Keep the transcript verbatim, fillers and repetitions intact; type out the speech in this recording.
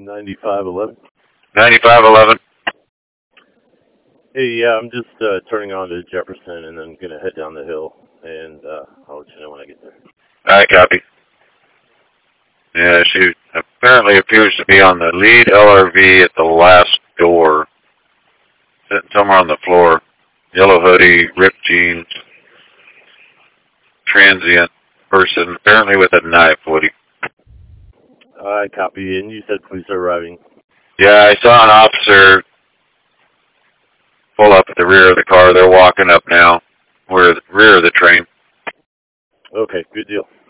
ninety-five eleven. ninety-five eleven. Hey, yeah, I'm just uh, turning on to Jefferson and then going to head down the hill, and uh, I'll let you know when I get there. All right, copy. Yeah, she apparently appears to be on the lead L R V at the last door, sitting somewhere on the floor. Yellow hoodie, ripped jeans, transient person, apparently with a knife, Woody. I copy, and you said police are arriving. Yeah, I saw an officer pull up at the rear of the car. They're walking up now. We're at the rear of the train. Okay, good deal.